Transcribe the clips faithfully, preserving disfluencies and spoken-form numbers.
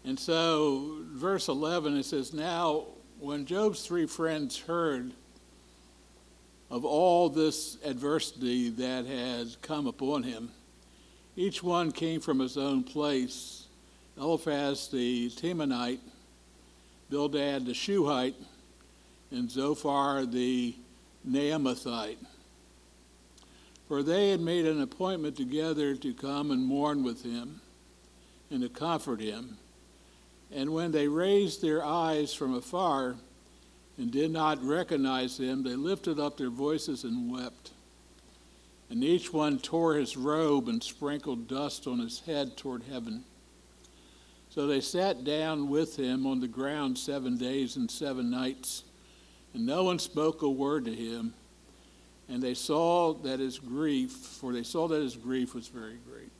And so, verse eleven, it says, "Now, when Job's three friends heard of all this adversity that had come upon him, each one came from his own place. Eliphaz the Temanite, Bildad the Shuhite, and Zophar the Naamathite. For they had made an appointment together to come and mourn with him and to comfort him. And when they raised their eyes from afar and did not recognize him, they lifted up their voices and wept. And each one tore his robe and sprinkled dust on his head toward heaven. So they sat down with him on the ground seven days and seven nights, and no one spoke a word to him. And they saw that his grief, for they saw that his grief was very great."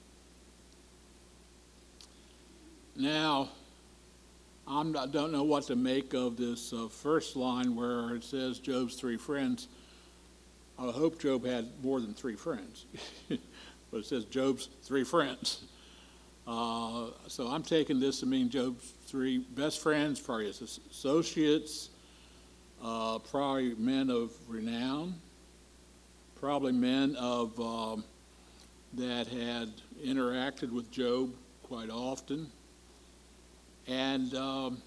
Now, I'm not, I don't know what to make of this uh, first line where it says Job's three friends. I hope Job had more than three friends, but it says Job's three friends. Uh, so I'm taking this to mean Job's three best friends, probably his associates, uh, probably men of renown, probably men of um, that had interacted with Job quite often. And um,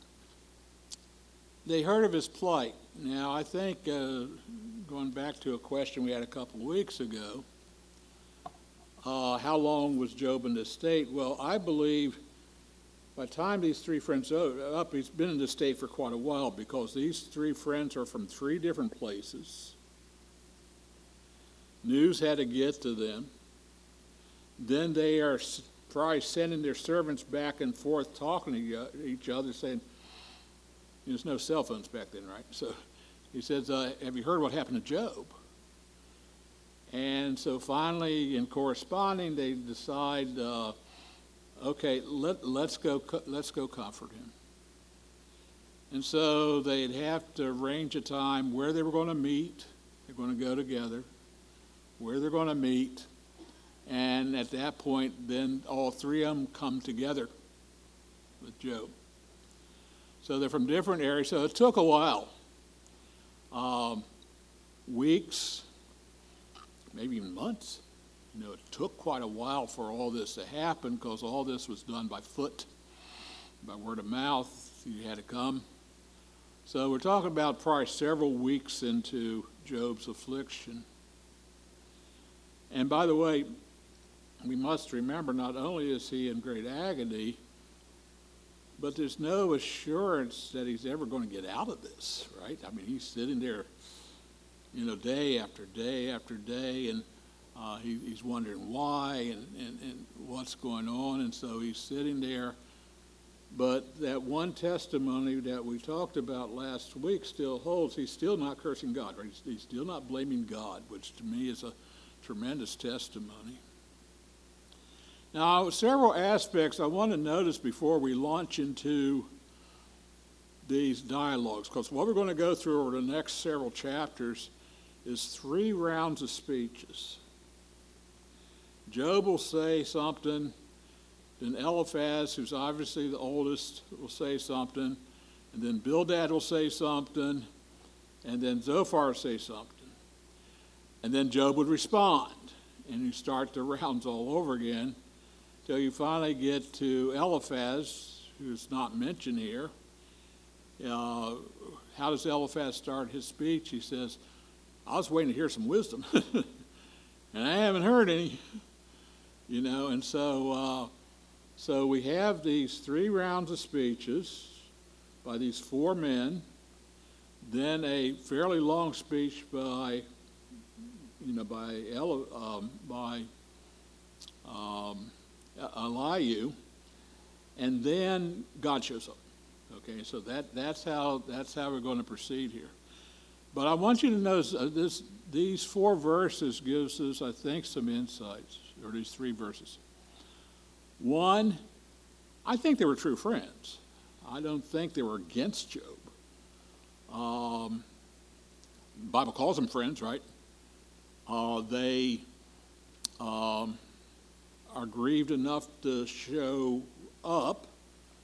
they heard of his plight. Now, I think, uh, going back to a question we had a couple of weeks ago, uh, how long was Job in this state? Well, I believe by the time these three friends are up, he's been in this state for quite a while, because these three friends are from three different places. News had to get to them. Then they are probably sending their servants back and forth, talking to each other, saying, there's no cell phones back then, right? So he says, uh, have you heard what happened to Job? And so finally, in corresponding, they decide, uh, okay, let, let's go let's go comfort him. And so they'd have to arrange a time where they were going to meet. They're going to go together, where they're going to meet. And at that point, then all three of them come together with Job. So they're from different areas. So it took a while, um, weeks, maybe even months. You know, it took quite a while for all this to happen, because all this was done by foot, by word of mouth. You had to come. So we're talking about probably several weeks into Job's affliction. And by the way, we must remember, not only is he in great agony, but there's no assurance that he's ever going to get out of this, right? I mean, he's sitting there, you know, day after day after day, and uh, he, he's wondering why and, and, and what's going on, and so he's sitting there. But that one testimony that we talked about last week still holds. He's still not cursing God, right? He's, he's still not blaming God, which to me is a tremendous testimony. Now, several aspects I want to notice before we launch into these dialogues, because what we're going to go through over the next several chapters is three rounds of speeches. Job will say something, then Eliphaz, who's obviously the oldest, will say something, and then Bildad will say something, and then Zophar will say something. And then Job would respond, and you start the rounds all over again, till you finally get to Eliphaz, who's not mentioned here. Uh, how does Eliphaz start his speech? He says, I was waiting to hear some wisdom, and I haven't heard any. You know, and so uh, so we have these three rounds of speeches by these four men, then a fairly long speech by, you know, by El, um, by um, Elihu, and then God shows up. Okay, so that that's how that's how we're going to proceed here. But I want you to notice uh, this: these four verses gives us, I think, some insights, or these three verses. One, I think they were true friends. I don't think they were against Job. Um, the Bible calls them friends, right? Uh, they um, are grieved enough to show up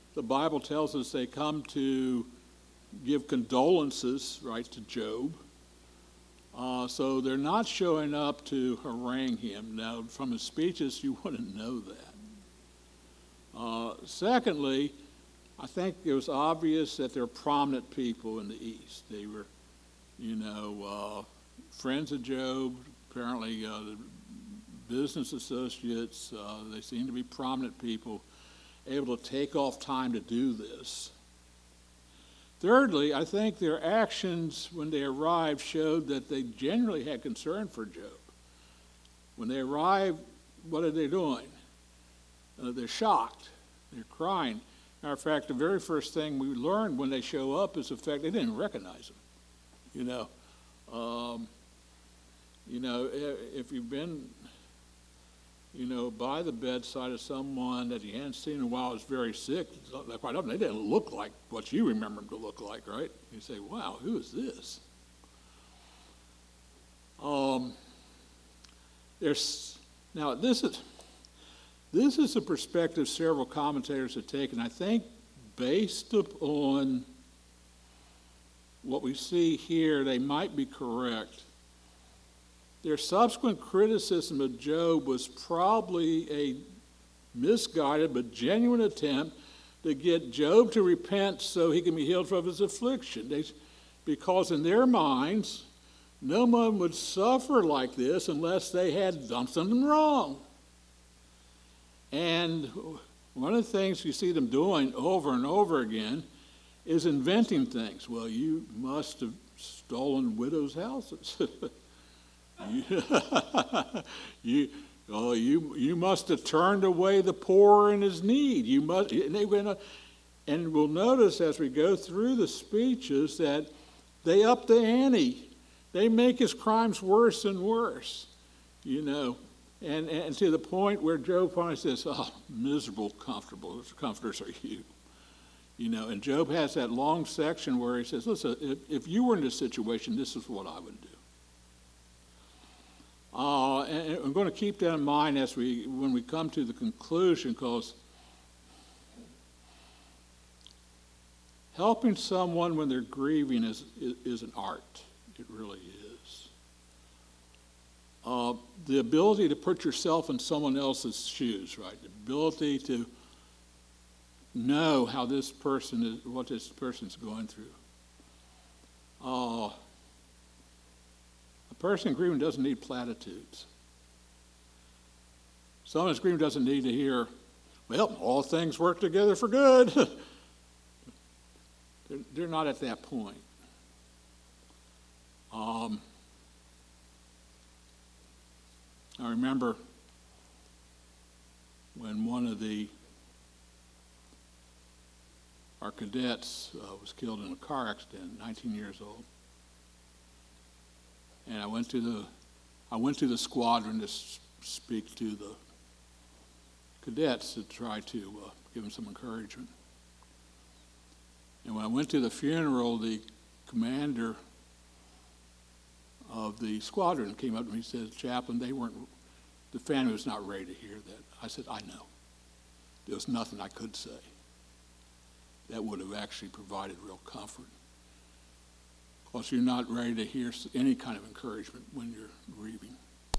the Bible tells us they come to give condolences, right, to Job. Uh, so they're not showing up to harangue him. Now, from his speeches, you wouldn't know that. Uh, secondly, I think it was obvious that they're prominent people in the East. They were, you know, uh, friends of Job, apparently uh, business associates. Uh, they seem to be prominent people, able to take off time to do this. Thirdly, I think their actions when they arrived showed that they genuinely had concern for Job. When they arrived, what are they doing? Uh, they're shocked. They're crying. Matter of fact, the very first thing we learned when they show up is the fact they didn't recognize him. You know, um, you know, if you've been, you know, by the bedside of someone that you hadn't seen in a while is very sick, quite often they didn't look like what you remember them to look like, right? You say, wow, who is this? Um, there's now this is this is a perspective several commentators have taken. I think based upon what we see here, they might be correct. Their subsequent criticism of Job was probably a misguided but genuine attempt to get Job to repent so he can be healed from his affliction. They, because in their minds, no one would suffer like this unless they had done something wrong. And one of the things you see them doing over and over again is inventing things. Well, you must have stolen widows' houses. you, you, oh, you, you must have turned away the poor in his need. You must, and, they went on, and we'll notice as we go through the speeches that they up the ante. They make his crimes worse and worse, you know, and, and to the point where Job finally says, oh, miserable, comfortable, comforters are you. You know, and Job has that long section where he says, listen, if, if you were in this situation, this is what I would do. Uh, and I'm going to keep that in mind as we, when we come to the conclusion, because helping someone when they're grieving is, is, is an art. It really is. Uh, the ability to put yourself in someone else's shoes, right? The ability to know how this person is, what this person's going through. Uh, a person grieving doesn't need platitudes. Someone that's grieving doesn't need to hear, well, all things work together for good. they're, they're not at that point. Um, I remember when one of the our cadets uh, was killed in a car accident, nineteen years old, and I went to the I went to the squadron to s- speak to the cadets to try to uh, give them some encouragement. And when I went to the funeral, the commander of the squadron came up to me and said, Chaplain, they weren't, the family was not ready to hear that. I said, I know. There was nothing I could say that would have actually provided real comfort. Because you're not ready to hear any kind of encouragement when you're grieving.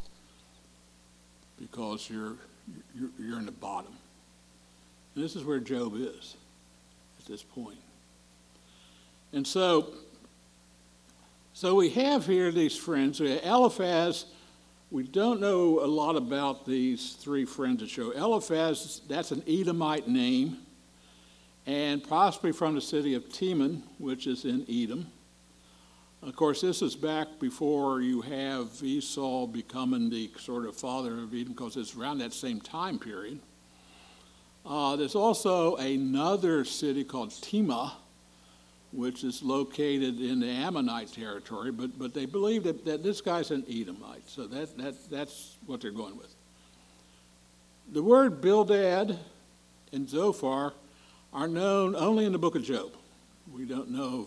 Because you're, you're, you're in the bottom. And this is where Job is at this point. And so, So we have here these friends. We have Eliphaz. We don't know a lot about these three friends that show. Eliphaz, that's an Edomite name, and possibly from the city of Teman, which is in Edom. Of course, this is back before you have Esau becoming the sort of father of Edom, because it's around that same time period. Uh, there's also another city called Timah, which is located in the Ammonite territory, but, but they believe that, that this guy's an Edomite, so that, that that's what they're going with. The word Bildad and Zophar are known only in the book of Job. We don't know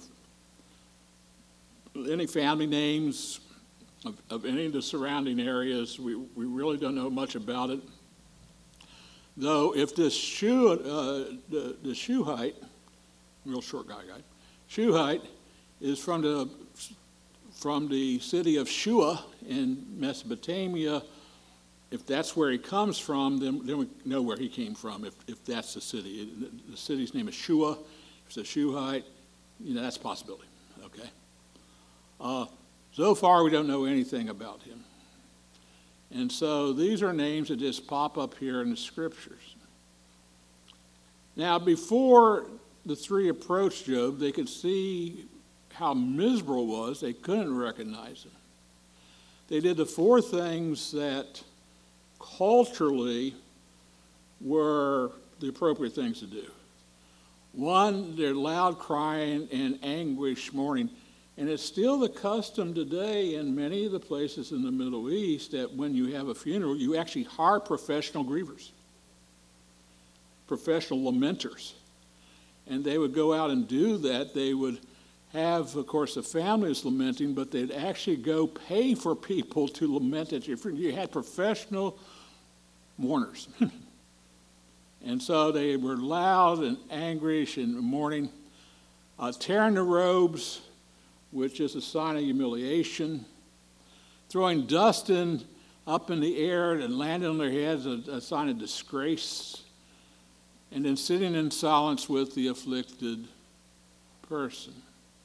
any family names of, of any of the surrounding areas. We, we really don't know much about it. Though if this Shu, uh, the, the Shuhite, real short guy, guy, Shuhite is from the from the city of Shua in Mesopotamia. If that's where he comes from, then, then we know where he came from. If if that's the city, the, the city's name is Shua. If it's a Shuhite, you know that's a possibility. Okay. Uh, so far, we don't know anything about him. And so these are names that just pop up here in the scriptures. Now, before the three approached Job, they could see how miserable it was. They couldn't recognize him. They did the four things that culturally were the appropriate things to do. One, their loud crying and anguish mourning. And it's still the custom today in many of the places in the Middle East that when you have a funeral, you actually hire professional grievers, professional lamenters. And they would go out and do that. They would have, of course, the families lamenting, but they'd actually go pay for people to lament at your funeral. You had professional mourners. And so they were loud and anguish and mourning, uh, tearing the robes, which is a sign of humiliation, throwing dust in, up in the air and landing on their heads, a, a sign of disgrace, and then sitting in silence with the afflicted person.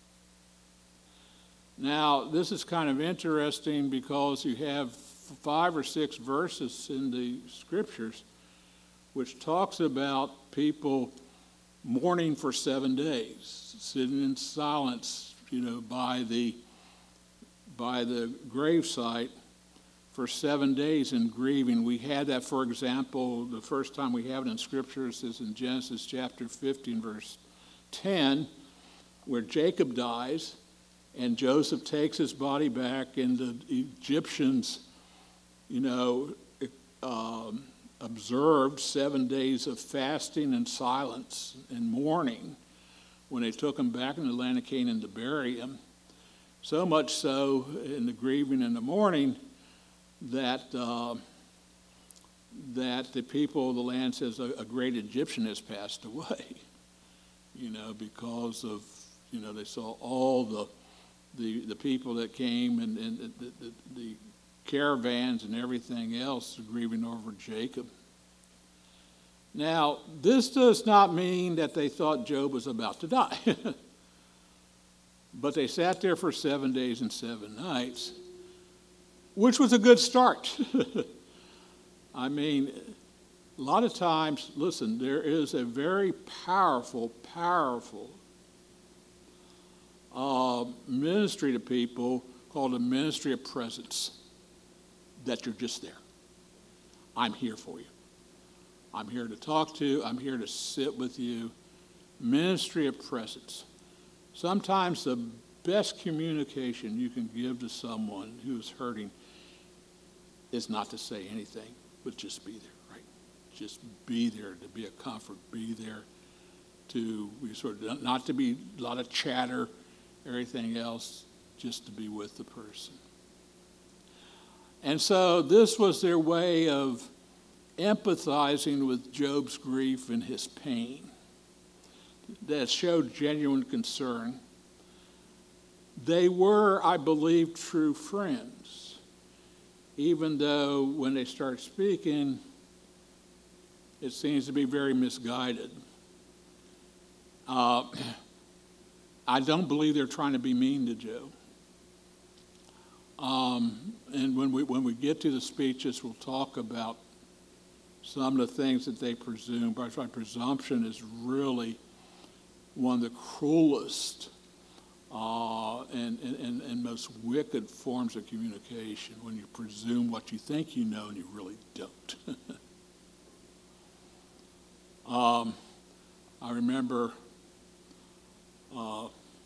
Now, this is kind of interesting because you have five or six verses in the scriptures which talks about people mourning for seven days, sitting in silence, you know, by the by the gravesite for seven days in grieving. We had that, for example, the first time we have it in Scriptures is in Genesis chapter fifteen, verse ten, where Jacob dies, and Joseph takes his body back, and the Egyptians, you know, um, observed seven days of fasting and silence and mourning when they took him back in the land of Canaan to bury him. So much so in the grieving and the mourning that uh, that the people of the land says a, a great Egyptian has passed away, you know, because of, you know, they saw all the the, the people that came and, and the, the, the caravans and everything else grieving over Jacob. Now, this does not mean that they thought Job was about to die. But they sat there for seven days and seven nights, which was a good start. I mean, a lot of times, listen, there is a very powerful, powerful uh, ministry to people called the ministry of presence, that you're just there. I'm here for you. I'm here to talk to you. I'm here to sit with you. Ministry of presence. Sometimes the best communication you can give to someone who's hurting is not to say anything, but just be there, right? Just be there to be a comfort. Be there to we sort of not to be a lot of chatter, everything else, just to be with the person. And so this was their way of empathizing with Job's grief and his pain that showed genuine concern. They were, I believe, true friends, even though when they start speaking, it seems to be very misguided. Uh, I don't believe they're trying to be mean to Job. Um, and when we when we get to the speeches, we'll talk about some of the things that they presume. But my presumption is really one of the cruelest uh, and, and, and most wicked forms of communication, when you presume what you think you know and you really don't. um, I remember, uh,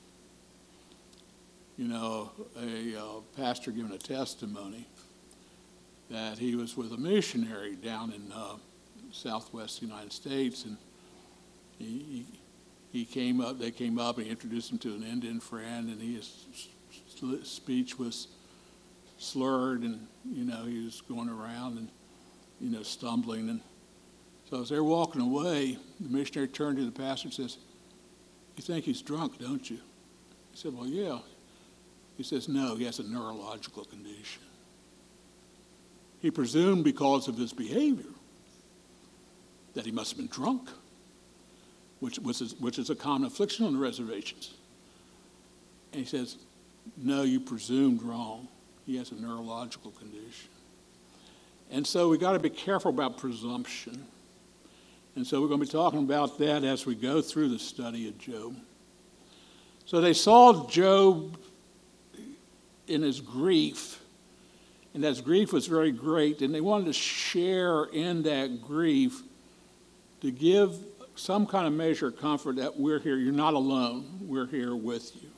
you know, a uh, pastor giving a testimony that he was with a missionary down in uh, southwest United States, and he, he came up, they came up and he introduced him to an Indian friend, and he, his speech was slurred, and, you know, he was going around and, you know, stumbling, and So as they're walking away, the missionary turned to the pastor and says, "You think he's drunk, don't you?" He said, "Well, yeah." He says, "No, he has a neurological condition." He presumed because of his behavior that he must have been drunk, which, which, is, which is a common affliction on the reservations. And he says, "No, you presumed wrong. He has a neurological condition." And so we got to be careful about presumption. And so we're going to be talking about that as we go through the study of Job. So they saw Job in his grief, and his grief was very great, and they wanted to share in that grief to give some kind of measure of comfort that we're here. You're not alone. We're here with you.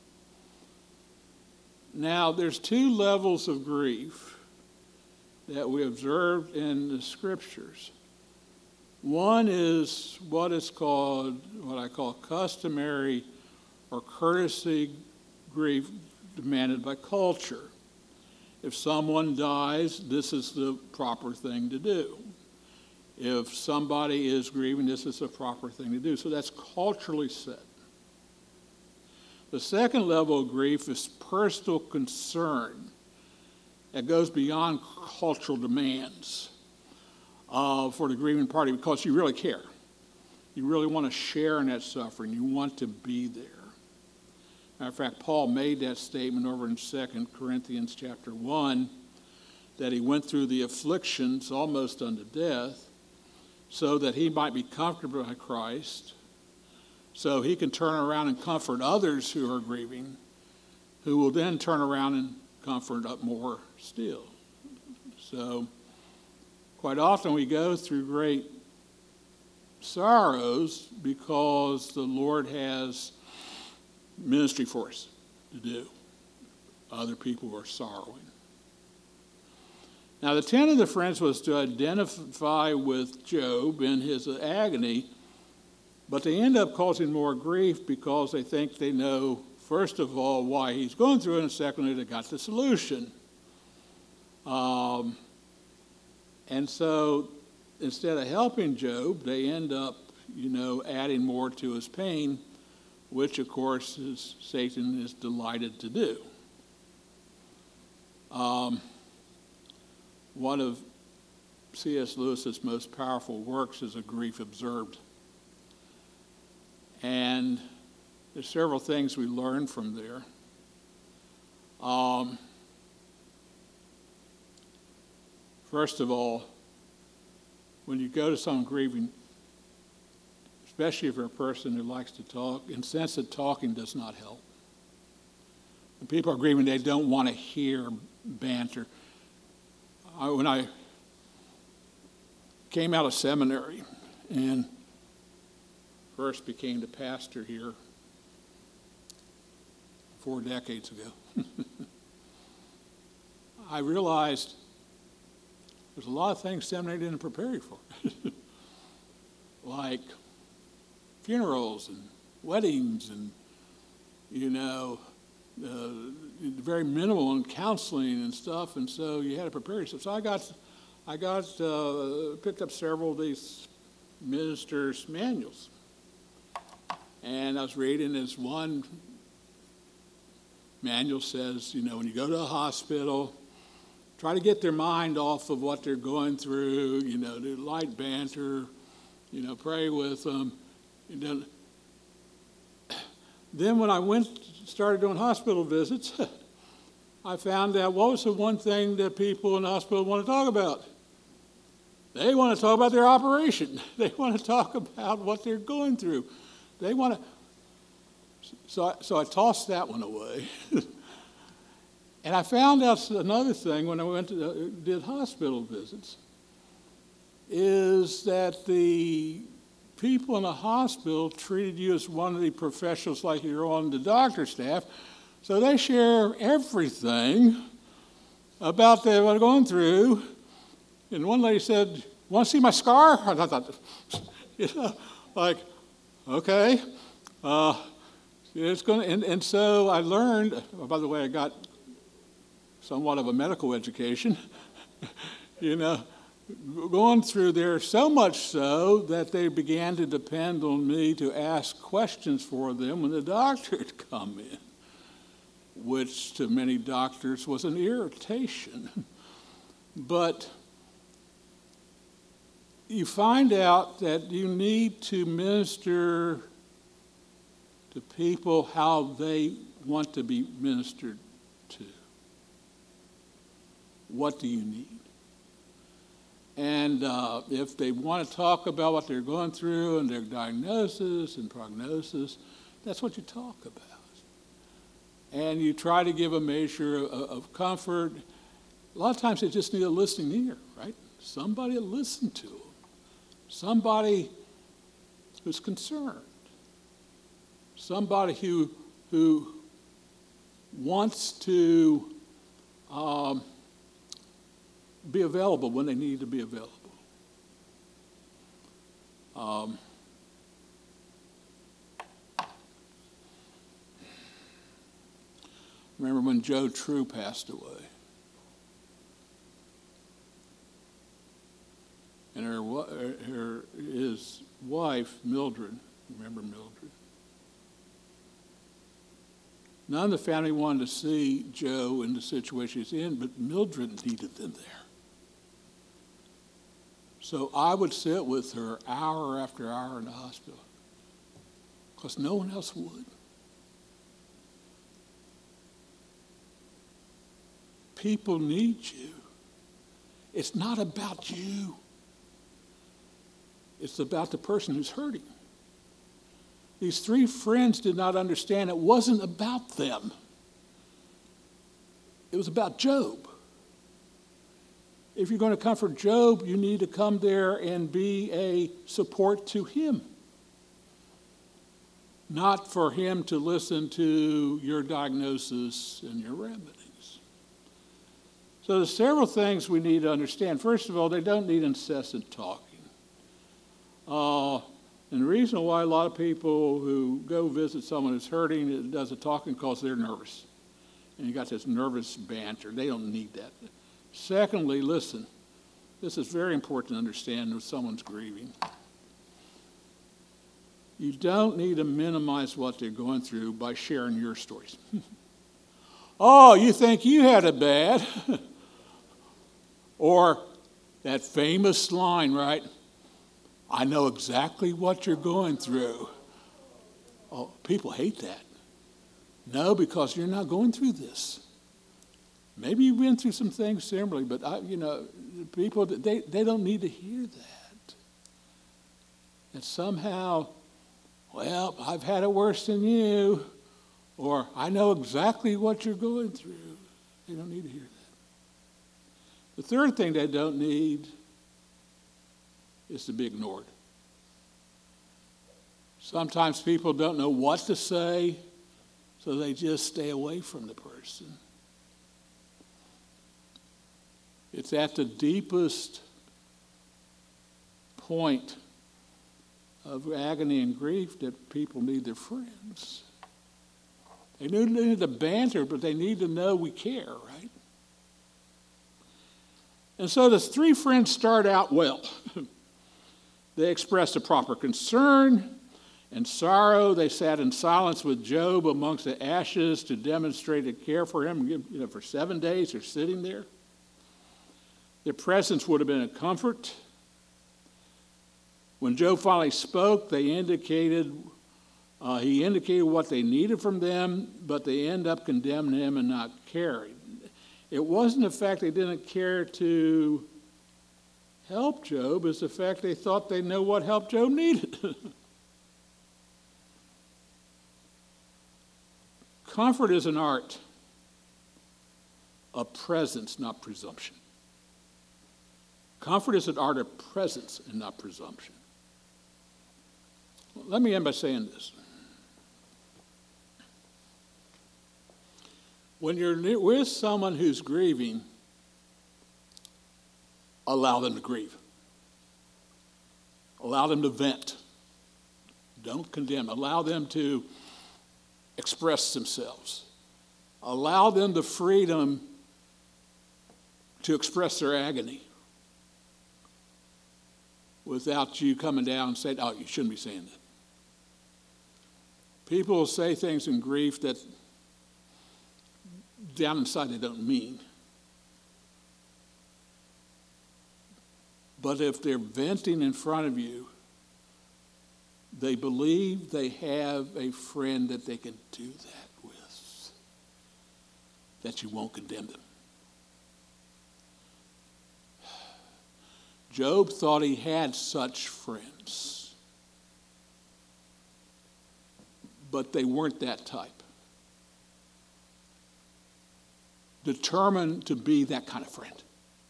Now, there's two levels of grief that we observed in the scriptures. One is what is called, what I call customary or courtesy grief demanded by culture. If someone dies, this is the proper thing to do. If somebody is grieving, this is the proper thing to do. So that's culturally set. The second level of grief is personal concern that goes beyond cultural demands uh, for the grieving party because you really care. You really want to share in that suffering. You want to be there. Matter of fact, Paul made that statement over in Second Corinthians chapter one, that he went through the afflictions almost unto death so that he might be comforted by Christ, so he can turn around and comfort others who are grieving, who will then turn around and comfort up more still. So quite often we go through great sorrows because the Lord has ministry for us to do. Other people are sorrowing. Now, the intent of the friends was to identify with Job in his agony, but they end up causing more grief because they think they know, first of all, why he's going through it, and secondly, they got the solution. Um, and so instead of helping Job, they end up, you know, adding more to his pain, which, of course, is, Satan is delighted to do. Um, one of C S Lewis's most powerful works is A Grief Observed. And there's several things we learn from there. Um, first of all, when you go to someone grieving, especially if you're a person who likes to talk, incessant talking does not help. When people are grieving, they don't want to hear banter. I, when I came out of seminary and first became the pastor here four decades ago, I realized there's a lot of things seminary didn't prepare you for. Like funerals and weddings and, you know, uh, very minimal in counseling and stuff, and so you had to prepare yourself. So I got, I got uh, picked up several of these ministers' manuals, and I was reading this one manual says, you know, when you go to a hospital, try to get their mind off of what they're going through, you know, do light banter, you know, pray with them. And then, then when I went, started doing hospital visits, I found out what was the one thing that people in the hospital want to talk about. They want to talk about their operation. They want to talk about what they're going through. They want to. So I, so I tossed that one away. And I found out another thing when I went to uh, did hospital visits is that the people in the hospital treated you as one of the professionals like you're on the doctor's staff. So they share everything about what they're going through. And one lady said, "Want to see my scar?" And I thought, you know, like, okay. Uh, it's going to, and, and so I learned, oh, by the way, I got somewhat of a medical education, you know, going through there, so much so that they began to depend on me to ask questions for them when the doctor had come in, which to many doctors was an irritation. But you find out that you need to minister to people how they want to be ministered to. What do you need? And uh, if they want to talk about what they're going through and their diagnosis and prognosis, that's what you talk about. And you try to give a measure of, of comfort. A lot of times they just need a listening ear, right? Somebody to listen to them. Somebody who's concerned. Somebody who, who wants to um, be available when they need to be available. Um, remember when Joe True passed away? And her, her, his wife, Mildred, remember Mildred? None of the family wanted to see Joe in the situation he's in, but Mildred needed them there. So I would sit with her hour after hour in the hospital because no one else would. People need you. It's not about you. It's about the person who's hurting. These three friends did not understand it wasn't about them. It was about Job. If you're going to comfort Job, you need to come there and be a support to him. Not for him to listen to your diagnosis and your remedies. So there's several things we need to understand. First of all, they don't need incessant talking. Uh, and the reason why a lot of people who go visit someone who's hurting it does the talking because they're nervous. And you got this nervous banter. They don't need that. Secondly, listen. This is very important to understand when someone's grieving. You don't need to minimize what they're going through by sharing your stories. Oh, you think you had it bad? Or that famous line, right? I know exactly what you're going through. Oh, people hate that. No, because you're not going through this. Maybe you've been through some things similarly, but I, you know, people, they, they don't need to hear that. That somehow, well, I've had it worse than you, or I know exactly what you're going through. They don't need to hear that. The third thing they don't need is to be ignored. Sometimes people don't know what to say, so they just stay away from the person. It's at the deepest point of agony and grief that people need their friends. They need to banter, but they need to know we care, right? And so the three friends start out well. They expressed a proper concern and sorrow. They sat in silence with Job amongst the ashes to demonstrate a care for him. You know, for seven days they're sitting there. Their presence would have been a comfort. When Job finally spoke, they indicated, uh, he indicated what they needed from them, but they end up condemning him and not caring. It wasn't the fact they didn't care to help Job, it's the fact they thought they know what help Job needed. Comfort is an art of presence, not presumption. Comfort is an art of presence and not presumption. Well, let me end by saying this. When you're with someone who's grieving, allow them to grieve. Allow them to vent. Don't condemn. Allow them to express themselves. Allow them the freedom to express their agony. without you coming down and saying, oh, you shouldn't be saying that. People will say things in grief that down inside they don't mean. But if they're venting in front of you, they believe they have a friend that they can do that with, that you won't condemn them. Job thought he had such friends, but they weren't that type. Determined to be that kind of friend.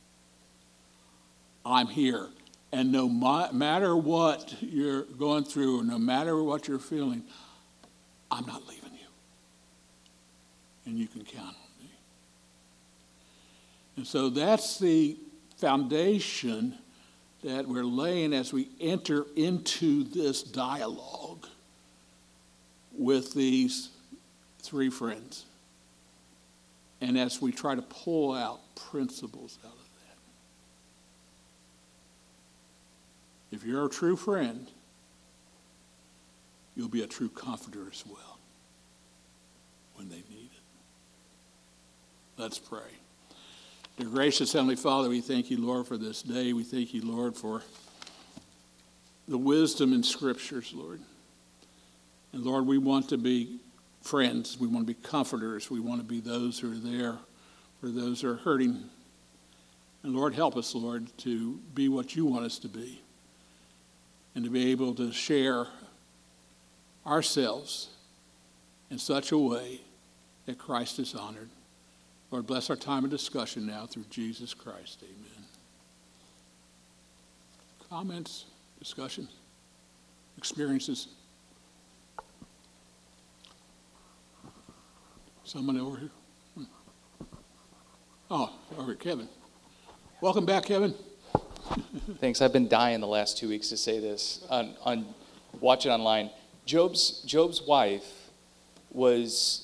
I'm here, and no matter what you're going through, or no matter what you're feeling, I'm not leaving you. And you can count on me. And so that's the foundation that we're laying as we enter into this dialogue with these three friends. And as we try to pull out principles out of that. If you're a true friend, you'll be a true comforter as well when they need it. Let's pray. Dear gracious Heavenly Father, we thank you, Lord, for this day. We thank you, Lord, for the wisdom in Scriptures, Lord. And Lord, we want to be friends. We want to be comforters. We want to be those who are there for those who are hurting. And Lord, help us, Lord, to be what you want us to be. And to be able to share ourselves in such a way that Christ is honored. Lord, bless our time of discussion now through Jesus Christ. Amen. Comments, discussion, experiences? Someone over here? Oh, over here, Kevin. Welcome back, Kevin. Thanks. I've been dying the last two weeks to say this on, on watch it online. Job's Job's wife was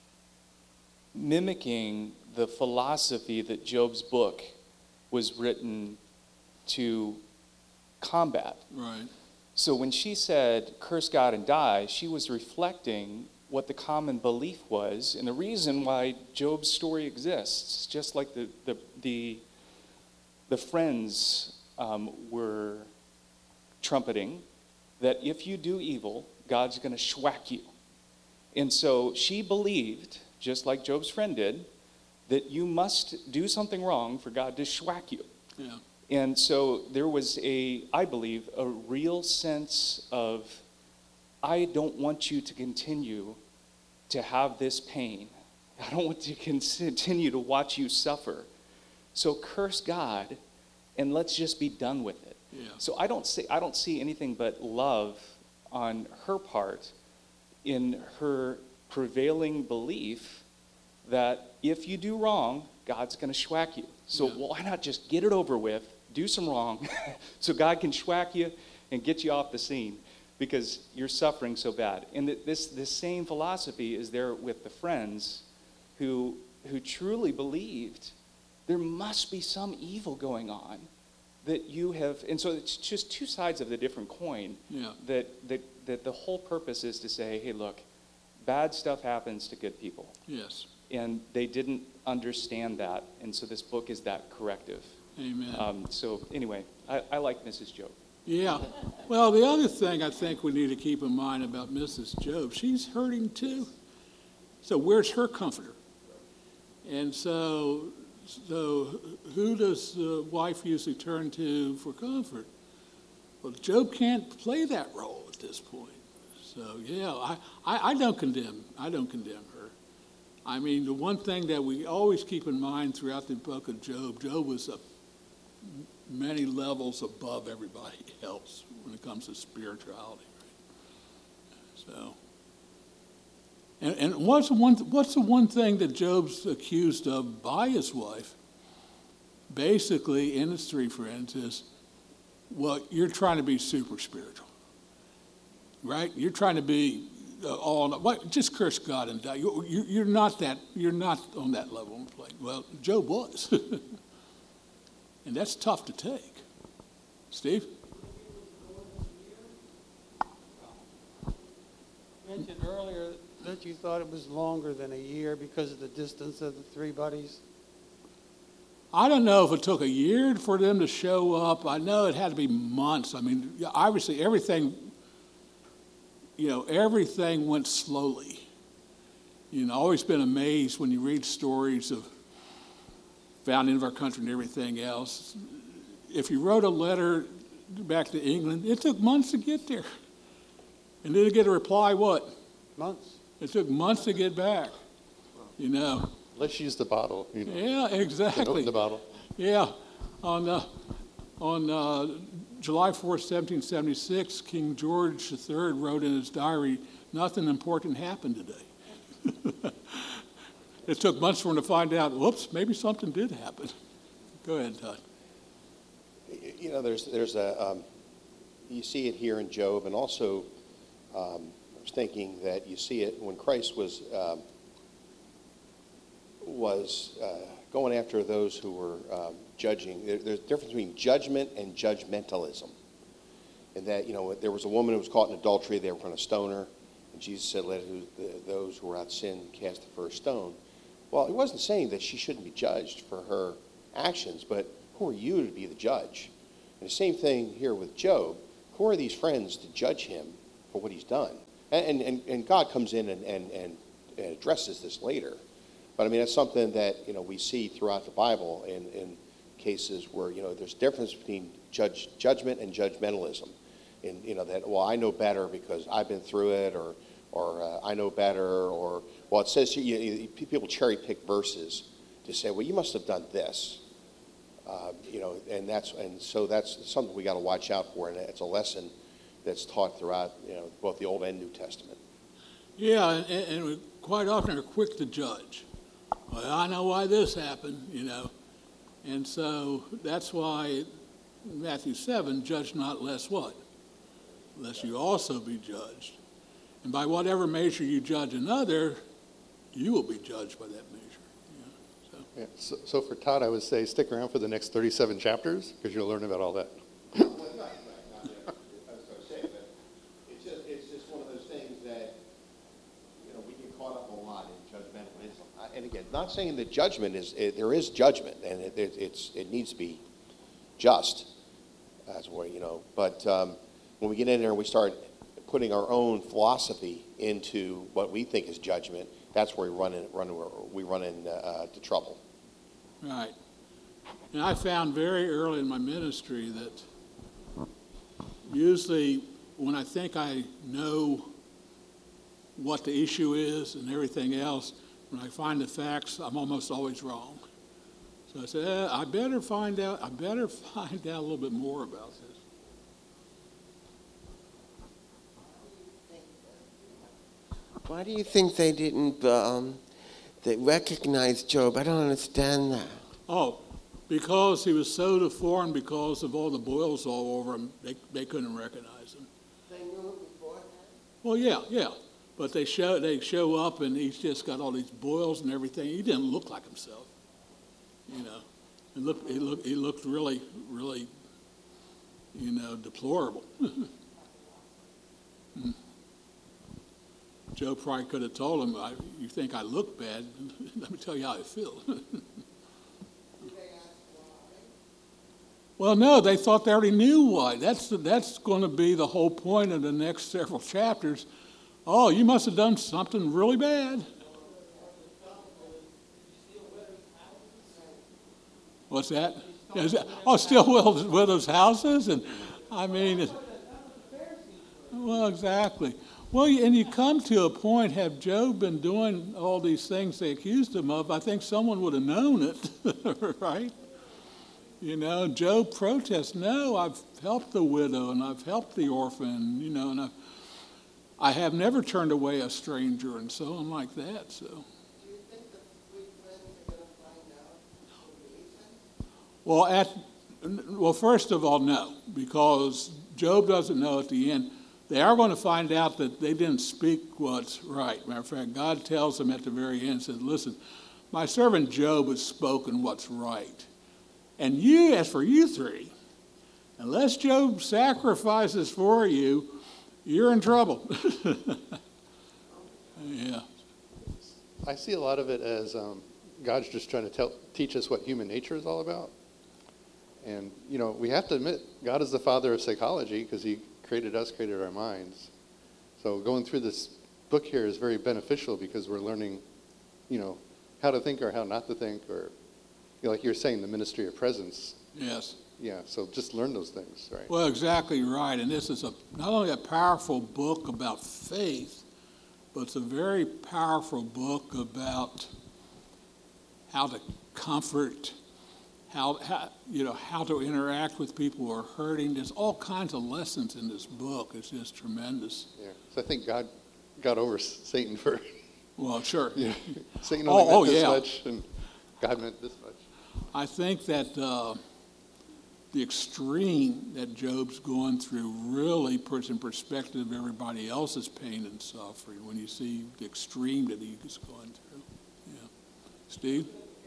mimicking the philosophy that Job's book was written to combat. Right. So when she said, curse God and die, she was reflecting what the common belief was and the reason why Job's story exists, just like the the the, the friends um, were trumpeting that if you do evil, God's going to schwack you. And so she believed, just like Job's friend did, that you must do something wrong for God to schwack you. Yeah. And so there was a, I believe, a real sense of, I don't want you to continue to have this pain. I don't want to continue to watch you suffer. So curse God and let's just be done with it. Yeah. So I don't see, I don't see anything but love on her part in her prevailing belief that if you do wrong, God's going to schwack you. So Yeah. why not just get it over with, do some wrong, so God can schwack you and get you off the scene because you're suffering so bad. And th- this this same philosophy is there with the friends who who truly believed there must be some evil going on that you have, and so it's just two sides of the different coin. Yeah. That that that the whole purpose is to say, hey, look, bad stuff happens to good people. Yes. And they didn't understand that, and so this book is that corrective. Amen. Um, so anyway, I, I like Missus Job. Yeah. Well, the other thing I think we need to keep in mind about Missus Job, she's hurting too. So where's her comforter? And so, so who does the wife usually turn to for comfort? Well, Job can't play that role at this point. So yeah, I, I, I don't condemn. I don't condemn her. I mean, the one thing that we always keep in mind throughout the book of Job, Job was a many levels above everybody else when it comes to spirituality, right? So, and, and what's the one what's the one thing that Job's accused of by his wife? Basically, in his three friends, is, well, you're trying to be super spiritual, right? You're trying to be uh, all what? Just curse God and die. You, you, you're not that. You're not on that level. Well, Job was. And that's tough to take. Steve? mentioned earlier that you thought it was longer than a year because of the distance of the three buddies. I don't know if it took a year for them to show up. I know it had to be months. I mean, yeah, obviously everything, you know, everything went slowly. You know, I've always been amazed when you read stories of founding of our country and everything else. If you wrote a letter back to England, it took months to get there. And then to get a reply, what? Months. It took months to get back, you know. Let's use the bottle. You know. Yeah, exactly. Open the bottle. Yeah. On, uh, on uh, July fourth, seventeen seventy-six, King George the third wrote in his diary, nothing important happened today. It took months for him to find out, whoops, maybe something did happen. Go ahead, Todd. You know, there's, there's a, um, you see it here in Job, and also um, I was thinking that you see it when Christ was, um, was uh, going after those who were um, judging. There, there's a difference between judgment and judgmentalism. And that, you know, there was a woman who was caught in adultery, they were going to stone her, and Jesus said, let who, the, those who are without sin cast the first stone. Well, he wasn't saying that she shouldn't be judged for her actions, but who are you to be the judge? And the same thing here with Job. Who are these friends to judge him for what he's done? And, and, and God comes in and, and, and addresses this later. But I mean, that's something that, you know, we see throughout the Bible in, in cases where, you know, there's a difference between judge, judgment and judgmentalism. And, you know, that, well, I know better because I've been through it, or, or uh, I know better, or, well, it says here, you, you, people cherry pick verses to say, well, you must have done this. Uh, you know, and that's and so that's something we got to watch out for, and it's a lesson that's taught throughout, you know, both the Old and New Testament. Yeah, and, and we quite often are quick to judge. Well, I know why this happened, you know, and so that's why in Matthew seven, judge not lest what? Lest you also be judged. And by whatever measure you judge another, you will be judged by that measure. Yeah, so, so for Todd, I would say stick around for the next thirty-seven chapters because you'll learn about all that. Well, not, not, not, I was going to say, but it's just, it's just one of those things that, you know, we get caught up a lot in judgmentalism. I- And again, not saying that judgment is, it, there is judgment, and it, it, it's, it needs to be just, as well, you know. But um, when we get in there and we start putting our own philosophy into what we think is judgment, that's where we run in, run, we run into uh, to trouble. Right. And I found very early in my ministry that usually when I think I know what the issue is and everything else, when I find the facts, I'm almost always wrong. So I said, eh, I better find out, I better find out a little bit more about this. Why do you think they didn't um, they recognize Job? I don't understand that. Oh, because he was so deformed because of all the boils all over him, they, they couldn't recognize him. They knew him beforehand? Well, yeah, yeah. But they show, they show up and he's just got all these boils and everything. He didn't look like himself, you know. He looked, he looked, he looked really, really, you know, deplorable. hmm. Joe probably could have told him, I, you think I look bad? Let me tell you how I feel. Well, no, they thought they already knew why. That's, the, that's going to be the whole point of the next several chapters. Oh, you must have done something really bad. What's that? Is that oh, steal widows, widows' houses? And I mean, it, well, exactly. Well, and you come to a point, have Job been doing all these things they accused him of, I think someone would have known it, right? You know, Job protests, no, I've helped the widow and I've helped the orphan, you know, and I've, I have never turned away a stranger and so on like that, so. Do you think the three friends are going to find out the reason? Well, at, well, first of all, no, because Job doesn't know at the end. They are going to find out that they didn't speak what's right. Matter of fact, God tells them at the very end, says, listen, my servant Job has spoken what's right. And you, as for you three, unless Job sacrifices for you, you're in trouble. Yeah, I see a lot of it as um, God's just trying to tell, teach us what human nature is all about. And, you know, we have to admit, God is the father of psychology because he created us, created our minds. So going through this book here is very beneficial because we're learning, you know, how to think or how not to think, or, you know, like you were saying, the ministry of presence. yes. Yeah, so just learn those things, right? Well, exactly right. And this is a not only a powerful book about faith, but it's a very powerful book about how to comfort, how, how you know how to interact with people who are hurting. There's all kinds of lessons in this book. It's just tremendous. Yeah. So I think God got over Satan for, Well, sure. you know, Satan Oh, only oh, meant this yeah. much, and God meant this much. I think that uh, the extreme that Job's going through really puts in perspective everybody else's pain and suffering when you see the extreme that he's going through. Yeah. Steve?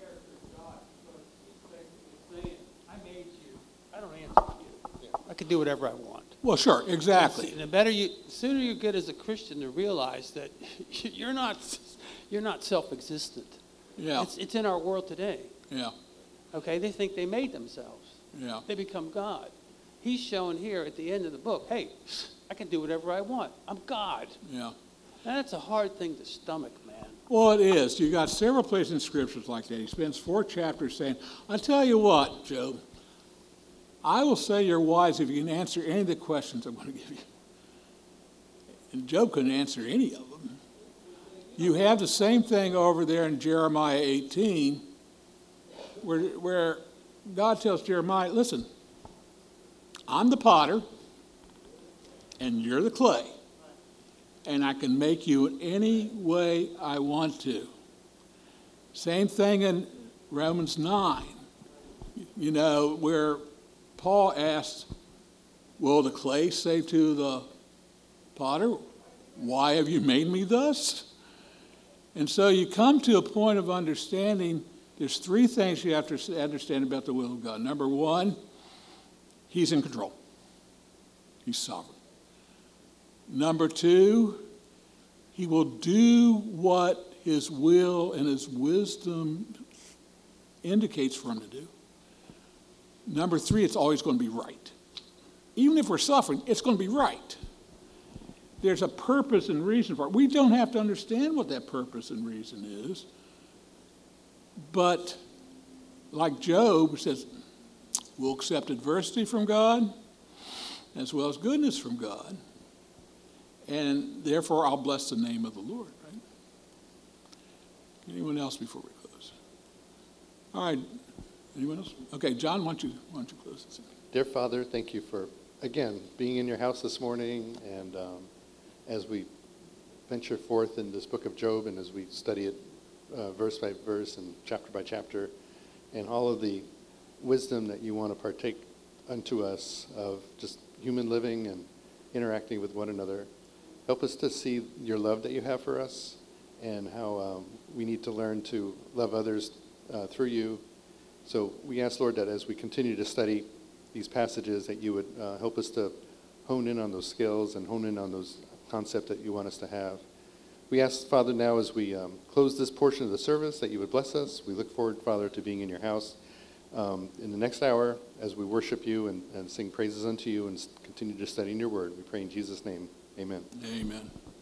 I made you. I don't answer to you. I can do whatever I want. Well, sure, exactly. And the better you, the sooner you get as a Christian to realize that you're not, you're not self-existent. Yeah, It's, it's in our world today. yeah, Okay, they think they made themselves. yeah. They become God. He's showing here at the end of the book, hey, I can do whatever I want. I'm God. Yeah. And that's a hard thing to stomach, man. Well, it is. You got several places in scriptures like that. He spends four chapters saying, I tell you what, Job, I will say you're wise if you can answer any of the questions I'm going to give you. And Job couldn't answer any of them. You have the same thing over there in Jeremiah eighteen, where, where God tells Jeremiah, listen, I'm the potter, and you're the clay, and I can make you in any way I want to. Same thing in Romans nine, you know, where Paul asks, will the clay say to the potter, why have you made me thus? And so you come to a point of understanding, there's three things you have to understand about the will of God. Number one, he's in control. He's sovereign. Number two, he will do what his will and his wisdom indicates for him to do. Number three, it's always going to be right. Even if we're suffering, it's going to be right. There's a purpose and reason for it. We don't have to understand what that purpose and reason is. But like Job says, we'll accept adversity from God as well as goodness from God. And therefore, I'll bless the name of the Lord, right? Anyone else before we close? All right. Anyone else? Okay, John, why don't you, why don't you close this? Dear Father, thank you for, again, being in your house this morning, and um, as we venture forth in this book of Job, and as we study it uh, verse by verse and chapter by chapter, and all of the wisdom that you want to partake unto us of just human living and interacting with one another. Help us to see your love that you have for us, and how um, we need to learn to love others uh, through you. So we ask, Lord, that as we continue to study these passages, that you would uh, help us to hone in on those skills and hone in on those concepts that you want us to have. We ask, Father, now as we um, close this portion of the service, that you would bless us. We look forward, Father, to being in your house um, in the next hour as we worship you and, and sing praises unto you and continue to study in your word. We pray in Jesus' name. Amen. Amen.